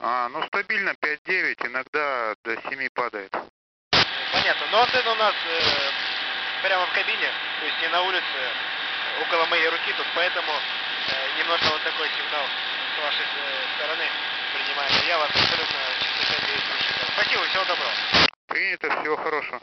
Ну стабильно 5-9, иногда до 7 падает. Понятно. Но антенна у нас прямо в кабине, то есть не на улице, около моей руки тут, поэтому немножко вот такой сигнал с вашей стороны принимаем. Я вас абсолютно чисто 5-9 слушаю. Спасибо, всего доброго. Принято, всего хорошего.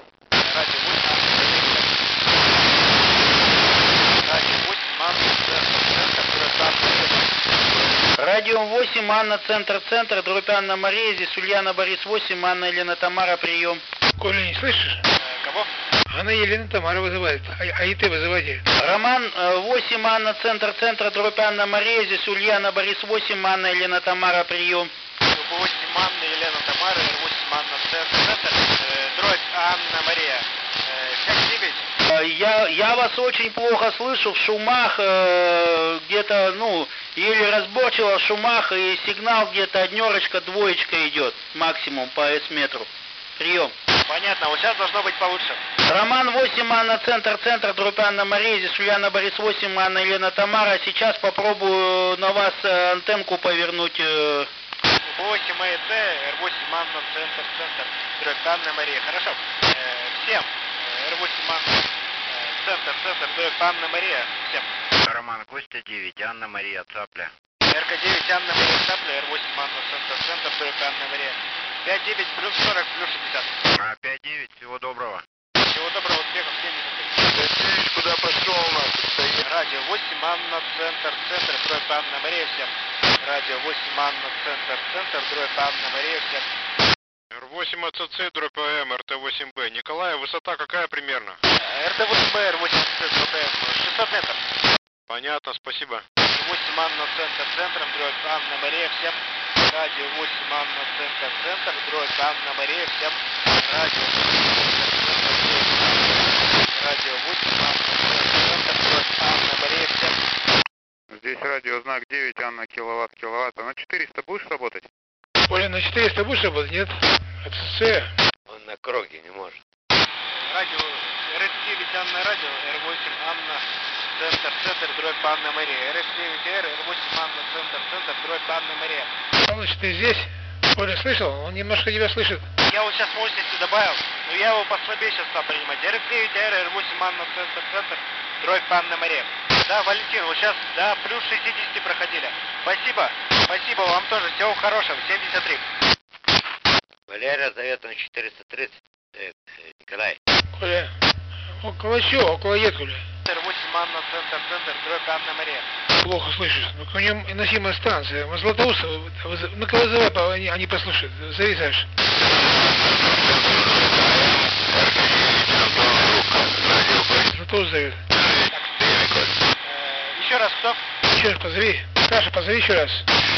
Радио 8, Анна, центр, дробь Анна Мария, здесь Ульяна, Борис 8, Анна, Елена, Тамара, прием. Коля, не слышишь? Кого? Анна, Елена, Тамара вызывает, а и ты вызывайте. Роман 8, Анна, центр, дробь Анна Мария, здесь Ульяна, Борис 8, Анна, Елена, Тамара, прием. 8, Анна, Елена, Тамара, 8, Анна, центр, дробь Анна Мария. 5-9. Я вас очень плохо слышу, в шумах, где-то, еле разборчиво в шумах, и сигнал где-то однерочка, двоечка идет, максимум по S-метру. Прием. Понятно, вот сейчас должно быть получше. Роман 8, Анна, центр, дробь Анна Мария, здесь Ульяна, Борис 8, Анна, Елена, Тамара. Сейчас попробую на вас антенку повернуть. 8 АЭТ, R8, Анна, центр, дробь Анна Мария. Хорошо. Всем. R8, Анна, центр, дробь Анна Мария. Всем. Роман Костя 9, Анна Мария, Цапля. РК9, Анна Мария, Цапля, R8, Анна, центр, дробь Анна Мария. 5-9, плюс 40, плюс 60. 5-9, всего доброго. Всего доброго, успехов, 70. Куда пошел у нас? Радио 8, Анна, центр, дробь Анна Мария, всем. Радио 8, Анна, центр, дробь Анна Мария, всем. Р8 АЦЦ, дробь АМ, РТ8Б. Николай, высота какая примерно? РТ8Б, Р8 АЦЦ, дробь АМ, 600 метров. Понятно, спасибо. 8 Анна, центр, дробь Анна Мария, всем. Радио 8, Анна, центр, дробь Анна Мария, всем. Радио 8, Анна, центр, дробь Анна Мария, всем. Здесь радио знак 9, Анна, киловатт. А на 400 будешь работать? Коля, на 400 будешь работать, нет? АЦЦ. Он на круге не может. Радио РС9, Анна, радио, Р8, Анна, центр, дробь Анна Мария. РС9Р, Р8, Анна, центр, дробь Анна Мария. Павлович, ты здесь? Коля, слышал? Он немножко тебя слышит. Я вот сейчас мощности добавил, но я его послабее сейчас стал принимать. РС9Р, Р8, Анна, центр, дробь Анна Мария. Да, Валентин, вот сейчас, да, плюс 60 проходили. Спасибо вам тоже, всего хорошего, 73. Валерия зовет на 430. Николай. Коля, около чего? Около Еткуля. Р8, Анна, центр, дробь Анна Мария. Плохо слышишь. Ну, у него носимая станция. Мы Златоуста, ну-ка вызывай, они послушают. Зови, Саш. Златоуст зовет. Еще раз кто? Еще раз позови. Саша, позови еще раз.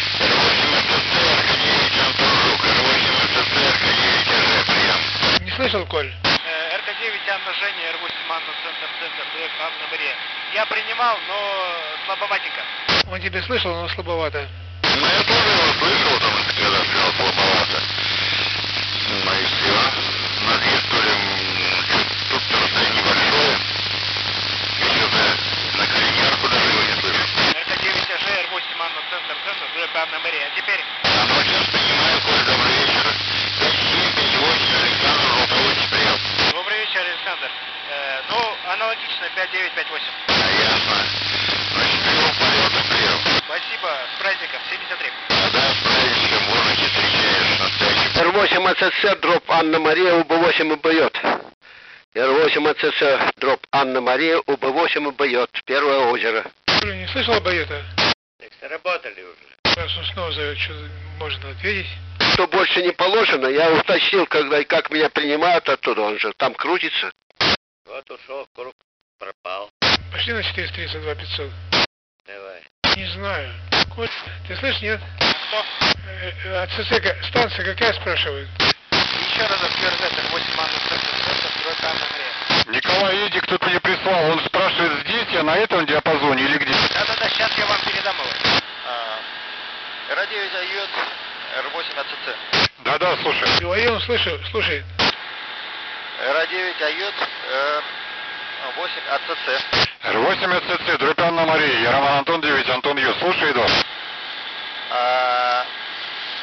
Не слышал, Коль? РК9, Анна, Женя, Р8, Анна, центр, дробь Анна Мария. Я принимал, но слабоватенько. Он тебя слышал, но слабовато. Ну, я тоже его слышал, там, когда сказал слабовато. Ну, и все. Над Естулем тут расстояние небольшое. Еще на Калинярку даже его не слышу. РК9, АЖ, Р8, Анна, центр, дробь Анна Мария. А теперь? Оно сейчас понимаю, Коль, добрый вечер. 5-7-5-8, Александр, Волковый, прием. Добрый вечер, Александр. Аналогично, 5-9, 5-8. Ясно. Значит, его полета прием. Спасибо, с праздником, 73. Да, с праздником, можете встречаешь настоящий. Р8 АЦЦ, дробь Анна Мария, УБ8 убьет. Р8 АЦЦ, дробь Анна Мария, УБ8 убьет. Первое озеро. Коля, не слышал об это? Так сработали уже. Раз он снова зовет, что можно ответить. Что больше не положено, я уточнил, когда и как меня принимают оттуда, он же там крутится. Вот ушел, круг пропал. Пошли на 432 500. Давай. Не знаю. Коль, ты слышишь, нет? Кто? АЦЦ, станция какая, спрашивают? Еще раз, РЗ, 8 Анна, центр, дробь Анна Мария. Николай Эдик кто-то не прислал. Он спрашивает, здесь я на этом диапазоне или где? Да, сейчас я вам передам его. Радио издает Р8 АЦЦ. Да, слушай. Говори, он слушает. Радио издает 8 АЦЦ. Р8 АЦЦ, дробь Анна Мария. Я Роман Антон 9, Антон Ю. Слушай, Эдуард.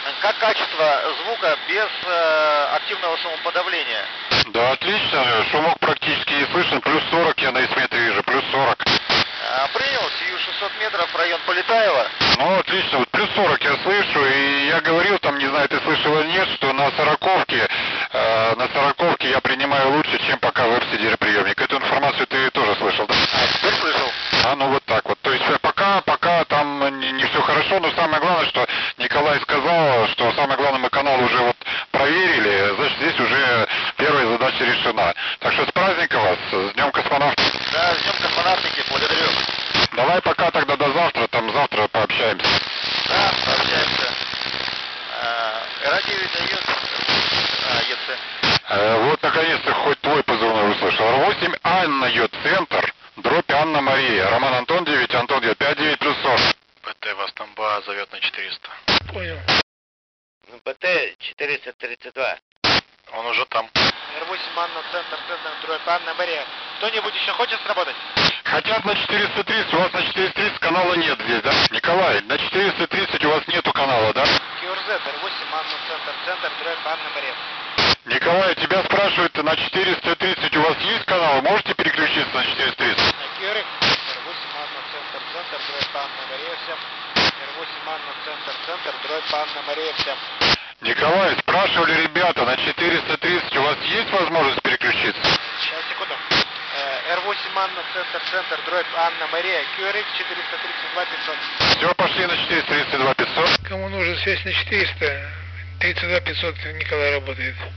Как качество звука без активного шумоподавления? Да, отлично, шумок практически не слышен, плюс 40 я на эсметре вижу, плюс 40. Принял, сию 600 метров, район Полетаева. Ну, отлично, вот плюс 40 я слышу, и я говорил, там, не знаю, ты слышал или нет, что на сороковке я принимаю лучше, чем пока в приемник. Эту информацию ты тоже слышал, да? Теперь слышал. Ну вот так вот. То есть пока там не все хорошо, но самое главное, что Николай сказал, что самое главное, мы канал уже вот проверили, значит, здесь уже первая задача решена. Так что с праздником вас, с Днем космонавтики. Да, с Днем космонавтики, благодарю. Давай пока тогда до завтра, там завтра пообщаемся. Да, пообщаемся. Радио дает ЕЦ. Вот наконец-то хоть твой позывной услышал. R8 Анна Ё центр, дробь Анна Мария. Роман Антон 9, Антон 9, 59 плюс 40. ПТ вас там БА зовет на 400. Понял. ПТ 432. Он уже там. Р8 Анна, центр, дробь Анна Мария. Кто-нибудь еще хочет сработать? Хотят на 430, у вас на 430 канала нет здесь, да? Николай, на 430 у вас нету канала, да? КРЗ, Р8 Анна, центр, дробь Анна Мария. Николай, тебя спрашивают, на 430 у вас есть канал? Можете переключиться на 430? КРХ, Р8 Анна, центр, дробь Анна Мария, всем. Р8 Анна, центр, дробь Анна Мария, всем. Николай, спрашивали ребята, на 430 у вас есть возможность переключиться? Сейчас, секунду. Р8 Анна, центр, дробь Анна Мария, QRX 432 500. Все, пошли на 432 500. Кому нужна связь на 400, 32 500 Николай работает.